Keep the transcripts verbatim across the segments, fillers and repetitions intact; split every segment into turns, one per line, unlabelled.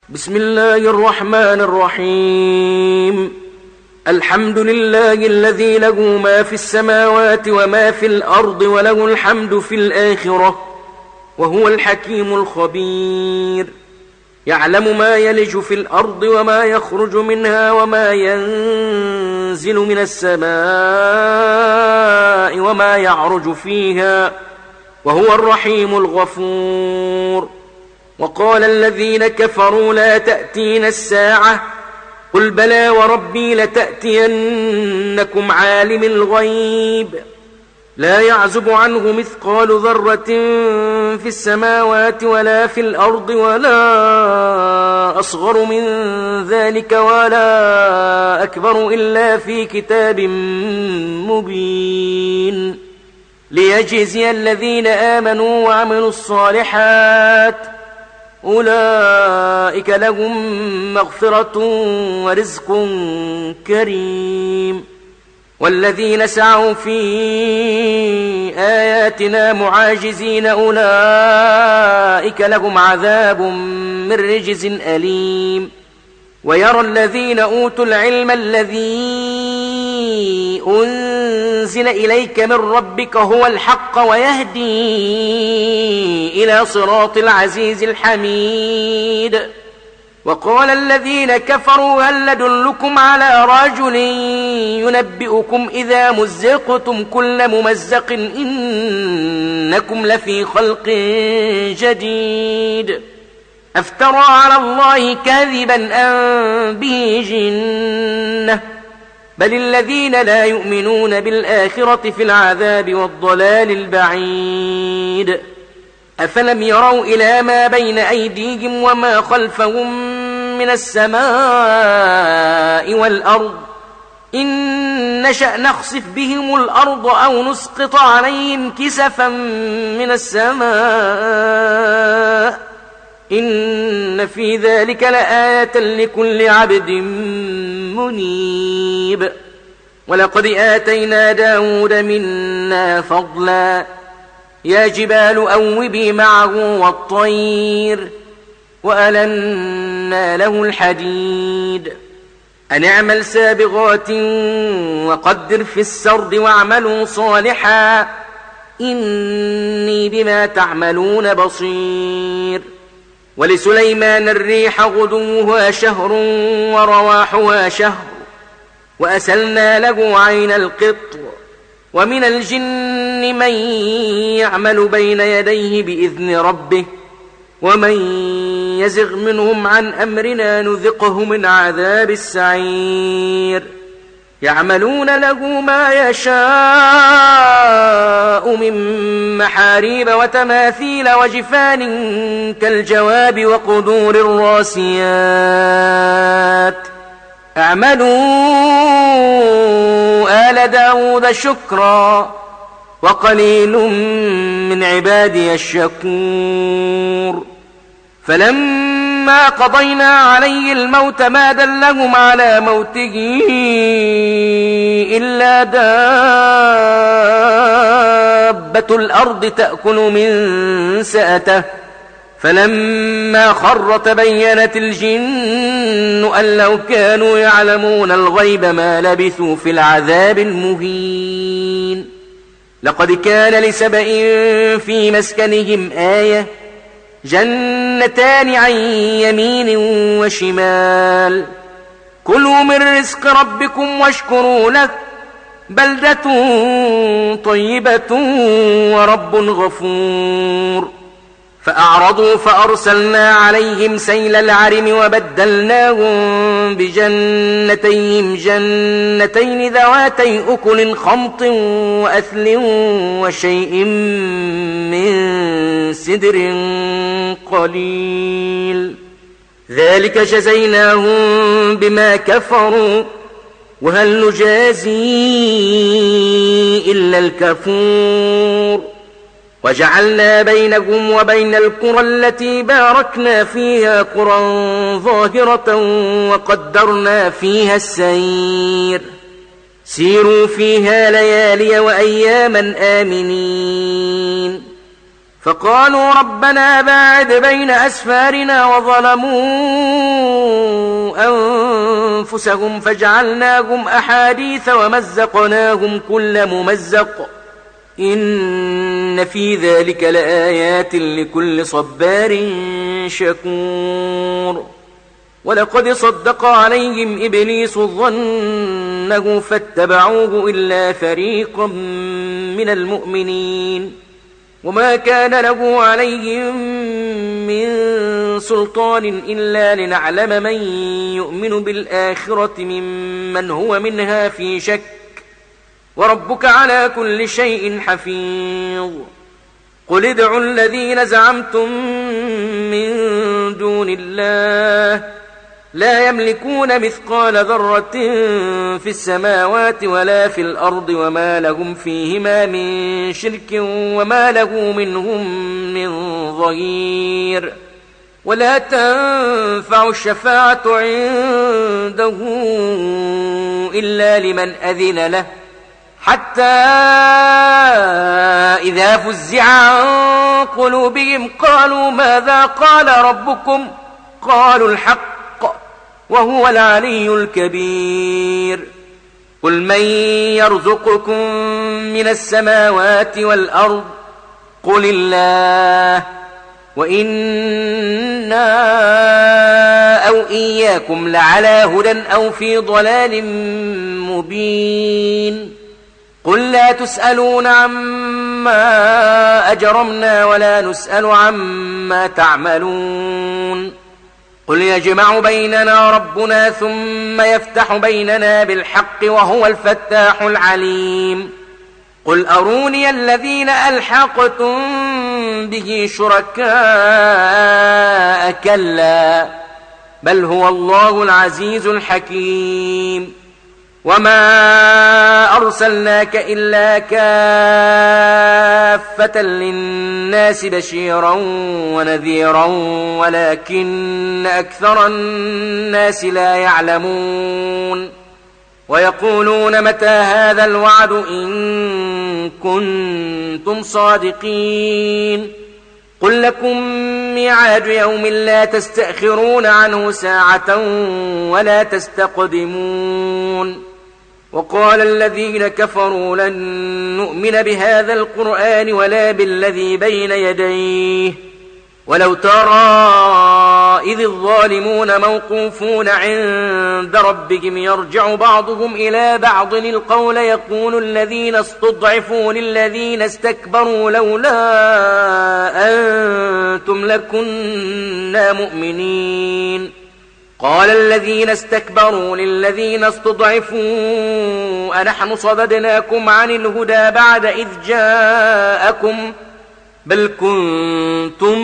بسم الله الرحمن الرحيم. الحمد لله الذي له ما في السماوات وما في الأرض وله الحمد في الآخرة وهو الحكيم الخبير. يعلم ما يلج في الأرض وما يخرج منها وما ينزل من السماء وما يعرج فيها وهو الرحيم الغفور. وقال الذين كفروا لا تأتين الساعة قل بلى وربي لتأتينكم عالم الغيب لا يعزب عنه مثقال ذرة في السماوات ولا في الأرض ولا أصغر من ذلك ولا أكبر إلا في كتاب مبين ليجزي الذين آمنوا وعملوا الصالحات أولئك لهم مغفرة ورزق كريم. والذين سعوا في آياتنا معاجزين أولئك لهم عذاب من رجز أليم. ويرى الذين أوتوا العلم الذي أنزل إليك من ربك هو الحق ويهدي إلى صراط العزيز الحميد. وقال الذين كفروا هل ندلكم على رجل ينبئكم إذا مزقتم كل ممزق إنكم لفي خلق جديد أفترى على الله كاذبا أم به جنة بل الذين لا يؤمنون بالآخرة في العذاب والضلال البعيد. أفلم يروا إلى ما بين أيديهم وما خلفهم من السماء والأرض إن نشأ نخسف بهم الأرض أو نسقط عليهم كسفا من السماء إن في ذلك لآية لكل عبد منيب. ولقد آتينا داود منا فضلا يا جبال أوبي معه والطير وألنا له الحديد أن اعمل سابغات وقدر في السرد واعملوا صالحا إني بما تعملون بصير. ولسليمان الريح غدوها شهر ورواحها شهر وأسلنا له عين القطر ومن الجن من يعمل بين يديه بإذن ربه ومن يزغ منهم عن أمرنا نذقه من عذاب السعير. يعملون له ما يشاء من محاريب وتماثيل وجفان كالجواب وقدور الراسيات اعملوا آل داود شكرا وقليل من عبادي الشكور. فلما قضينا عليه الموت ما دلهم على موته إلا دابة الأرض تأكل من سأته فلما خر تبينت الجن أن لو كانوا يعلمون الغيب ما لبثوا في العذاب المهين. لقد كان لسبإ في مسكنهم آية جنتان عن يمين وشمال كلوا من رزق ربكم واشكروا له بلدة طيبة ورب غفور. فأعرضوا فأرسلنا عليهم سيل العرم وبدلناهم بجنتيهم جنتين ذواتي أكل خمط وأثل وشيء من سدر قليل ذلك جزيناهم بما كفروا وهل نجازي إلا الكفور. وجعلنا بينهم وبين القرى التي باركنا فيها قرى ظاهرة وقدرنا فيها السير سيروا فيها ليالي وأياما آمنين فقالوا ربنا باعد بين أسفارنا وظلموا أنفسهم فجعلناهم أحاديث ومزقناهم كل ممزق إن في ذلك لآيات لكل صبار شكور. ولقد صدق عليهم إبليس ظنه فاتبعوه إلا فريقا من المؤمنين وما كان له عليهم من سلطان إلا لنعلم من يؤمن بالآخرة ممن هو منها في شك وربك على كل شيء حفيظ. قل ادعوا الذين زعمتم من دون الله لا يملكون مثقال ذرة في السماوات ولا في الأرض وما لهم فيهما من شرك وما له منهم من ظهير. ولا تنفع الشفاعة عنده إلا لمن أذن له حتى إذا فزع عن قلوبهم قالوا ماذا قال ربكم قالوا الحق وهو العلي الكبير. قل من يرزقكم من السماوات والأرض قل الله وإنا أو إياكم لعلى هدى أو في ضلال مبين. قل لا تسألون عما أجرمنا ولا نسأل عما تعملون. قل يجمع بيننا ربنا ثم يفتح بيننا بالحق وهو الفتاح العليم. قل أروني الذين ألحقتم به شركاء كلا بل هو الله العزيز الحكيم. وما أرسلناك إلا كافة للناس بشيرا ونذيرا ولكن أكثر الناس لا يعلمون. ويقولون متى هذا الوعد إن كنتم صادقين. قل لكم ميعاد يوم لا تستأخرون عنه ساعة ولا تستقدمون. وقال الذين كفروا لن نؤمن بهذا القرآن ولا بالذي بين يديه ولو ترى إذ الظالمون موقوفون عند ربهم يرجع بعضهم إلى بعض القول يقول الذين استضعفوا للذين استكبروا لولا أنتم لكنا مؤمنين. قال الذين استكبروا للذين استضعفوا أنحن صددناكم عن الهدى بعد إذ جاءكم بل كنتم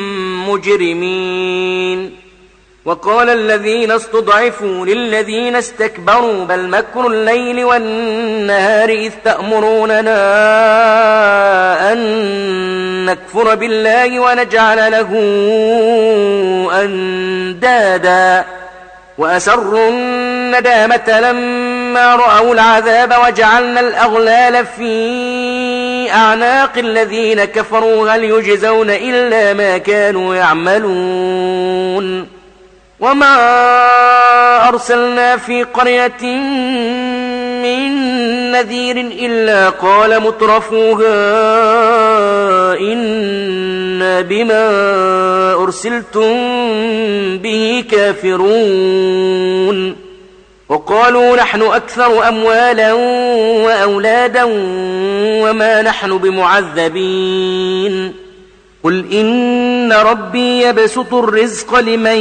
مجرمين. وقال الذين استضعفوا للذين استكبروا بل مكر الليل والنهار إذ تأمروننا أن نكفر بالله ونجعل له أندادا وأسروا الندامة لما رأوا العذاب وجعلنا الأغلال في أعناق الذين كفروا هل يجزون إلا ما كانوا يعملون. وما أرسلنا في قرية من نذير إلا قال مترفوها إنا بما أرسلتم به كافرون. وقالوا نحن أكثر أموالا وأولادا وما نحن بمعذبين. قل إن ربي يبسط الرزق لمن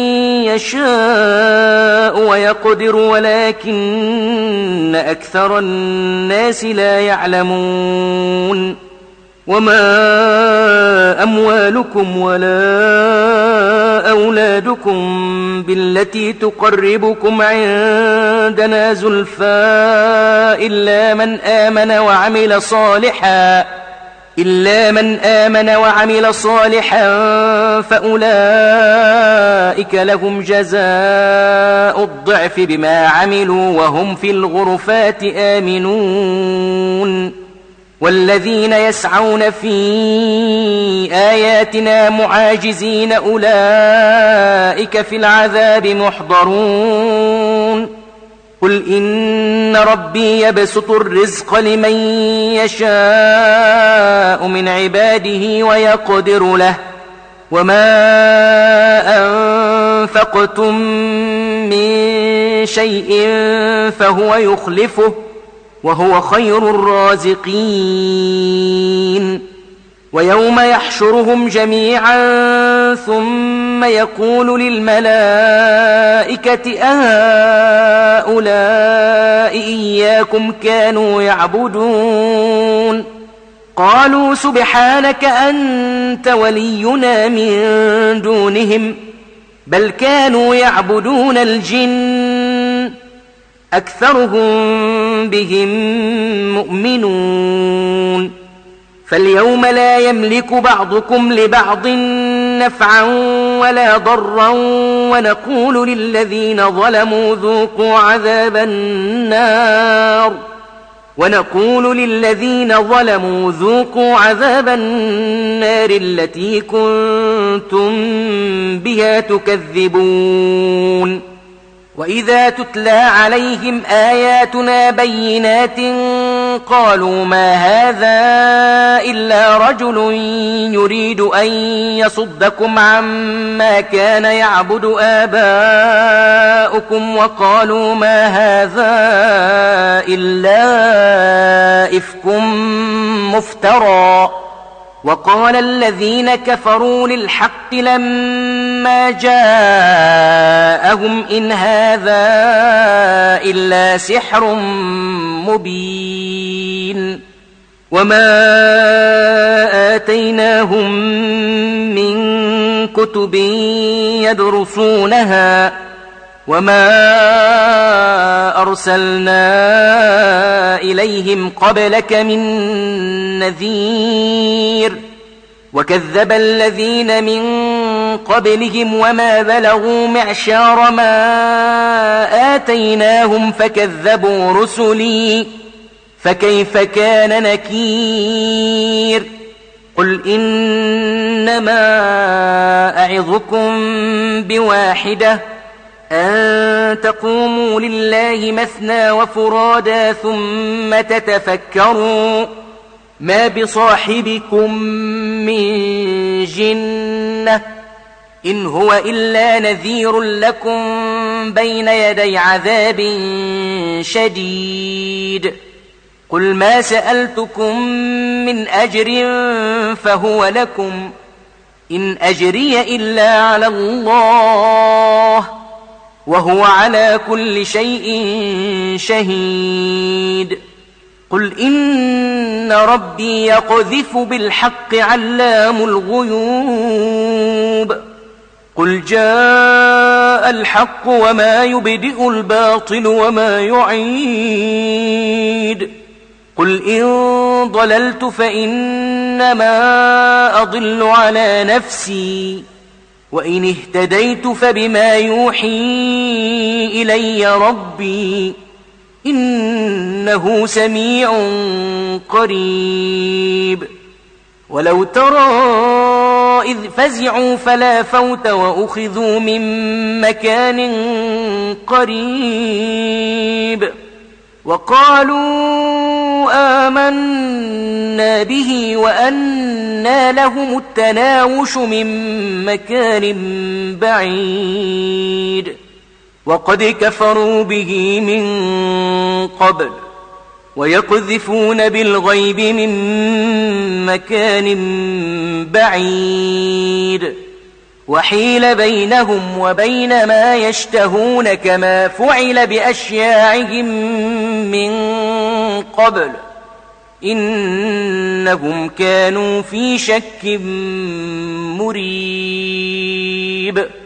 يشاء ويقدر ولكن أكثر الناس لا يعلمون. وما أموالكم ولا أولادكم بالتي تقربكم عندنا زلفى إلا من آمن وعمل صالحا إلا من آمن وعمل صالحا فأولئك لهم جزاء الضعف بما عملوا وهم في الغرفات آمنون. والذين يسعون في آياتنا معاجزين أولئك في العذاب محضرون قل إن ربي يبسط الرزق لمن يشاء من عباده ويقدر له وما أنفقتم من شيء فهو يخلفه وهو خير الرازقين ويوم يحشرهم جميعا ثم يقول للملائكة أهؤلاء إياكم كانوا يعبدون قالوا سبحانك أنت ولينا من دونهم بل كانوا يعبدون الجن أكثرهم بهم مؤمنون فاليوم لا يملك بعضكم لبعض نفعا ولا ضرا ونقول للذين ظلموا ذوقوا عذاب النار ونقول للذين ظلموا ذوقوا عذاب النار التي كنتم بها تكذبون وإذا تتلى عليهم آياتنا بينات قالوا ما هذا إلا رجل يريد أن يصدكم عما كان يعبد آباؤكم وقالوا ما هذا إلا إفك مفترى وقال الذين كفروا للحق لما جاءهم إن هذا إلا سحر مبين وما آتيناهم من كتب يدرسونها وما أرسلنا إليهم قبلك من نذير وكذب الذين من قبلهم وما بلغوا معشار ما آتيناهم فكذبوا رسلي فكيف كان نكير قل إنما أعظكم بواحدة أن تقوموا لله مثنى وفرادا ثم تتفكروا ما بصاحبكم من جنة إن هو إلا نذير لكم بين يدي عذاب شديد قل ما سألتكم من أجر فهو لكم إن أجري إلا على الله وهو على كل شيء شهيد قل إن ربي يقذف بالحق علام الغيوب قل جاء الحق وما يبدئ الباطل وما يعيد قل إن ضللت فإنما أضل على نفسي وإن اهتديت فبما يوحي إلي ربي إنه سميع قريب ولو ترى إذ فزعوا فلا فوت وأخذوا من مكان قريب وقالوا آمنا به وأنى لهم التناوش من مكان بعيد وقد كفروا به من قبل ويقذفون بالغيب من مكان بعيد وحيل بينهم وبين ما يشتهون كما فعل بأشياعهم من قبل إنهم كانوا في شك مريب.